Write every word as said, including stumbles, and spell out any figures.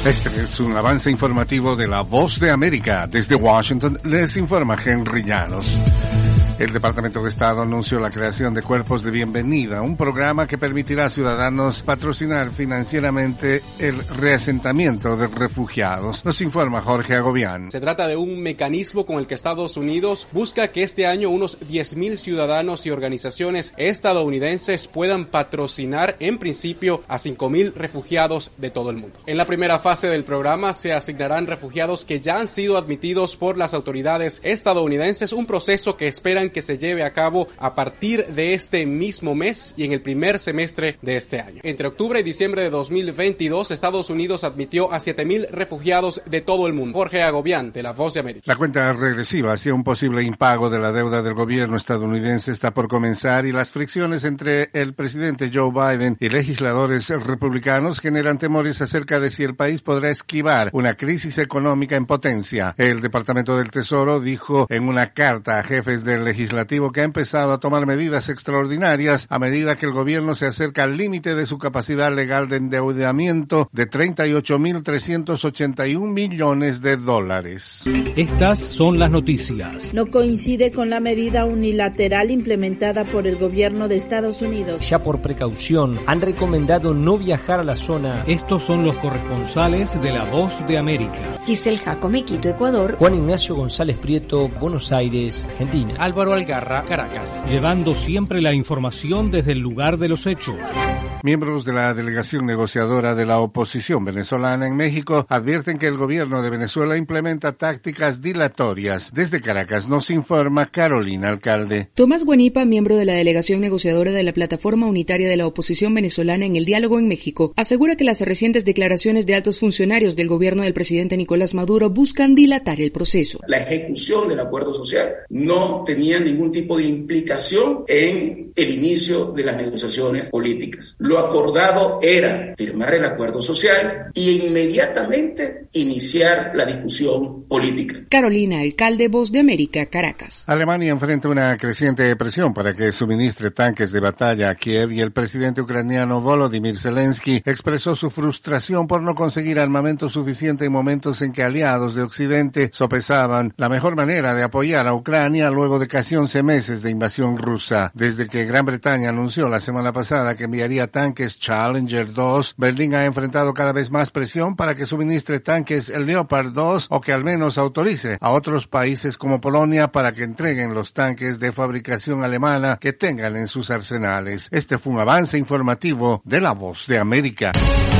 Este es un avance informativo de La Voz de América. Desde Washington les informa Henry Llanos. El Departamento de Estado anunció la creación de Cuerpos de Bienvenida, un programa que permitirá a ciudadanos patrocinar financieramente el reasentamiento de refugiados. Nos informa Jorge Agobián. Se trata de un mecanismo con el que Estados Unidos busca que este año unos diez mil ciudadanos y organizaciones estadounidenses puedan patrocinar en principio a cinco mil refugiados de todo el mundo. En la primera fase del programa se asignarán refugiados que ya han sido admitidos por las autoridades estadounidenses, un proceso que esperan que se lleve a cabo a partir de este mismo mes y en el primer semestre de este año. Entre octubre y diciembre de dos mil veintidós, Estados Unidos admitió a siete mil refugiados de todo el mundo. Jorge Agobián, de La Voz de América. La cuenta regresiva hacia un posible impago de la deuda del gobierno estadounidense está por comenzar y las fricciones entre el presidente Joe Biden y legisladores republicanos generan temores acerca de si el país podrá esquivar una crisis económica en potencia. El Departamento del Tesoro dijo en una carta a jefes del legislativo que ha empezado a tomar medidas extraordinarias a medida que el gobierno se acerca al límite de su capacidad legal de endeudamiento de treinta y ocho mil trescientos ochenta y un millones de dólares. Estas son las noticias. No coincide con la medida unilateral implementada por el gobierno de Estados Unidos. Ya por precaución han recomendado no viajar a la zona. Estos son los corresponsales de La Voz de América. Giselle Jacome, Quito, Ecuador. Juan Ignacio González Prieto, Buenos Aires, Argentina. Álvaro Algarra, Caracas. Llevando siempre la información desde el lugar de los hechos. Miembros de la delegación negociadora de la oposición venezolana en México advierten que el gobierno de Venezuela implementa tácticas dilatorias. Desde Caracas nos informa Carolina Alcalde. Tomás Guanipa, miembro de la delegación negociadora de la Plataforma Unitaria de la Oposición Venezolana en el Diálogo en México, asegura que las recientes declaraciones de altos funcionarios del gobierno del presidente Nicolás Maduro buscan dilatar el proceso. La ejecución del acuerdo social no tenía ningún tipo de implicación en el inicio de las negociaciones políticas. Lo acordado era firmar el acuerdo social y inmediatamente iniciar la discusión política. Carolina Alcalde, Voz de América, Caracas. Alemania enfrenta una creciente presión para que suministre tanques de batalla a Kiev y el presidente ucraniano Volodymyr Zelensky expresó su frustración por no conseguir armamento suficiente en momentos en que aliados de Occidente sopesaban la mejor manera de apoyar a Ucrania luego de casi once meses de invasión rusa. Desde que Gran Bretaña anunció la semana pasada que enviaría tanques Challenger dos, Berlín ha enfrentado cada vez más presión para que suministre tanques Leopard dos o que al menos autorice a otros países como Polonia para que entreguen los tanques de fabricación alemana que tengan en sus arsenales. Este fue un avance informativo de La Voz de América.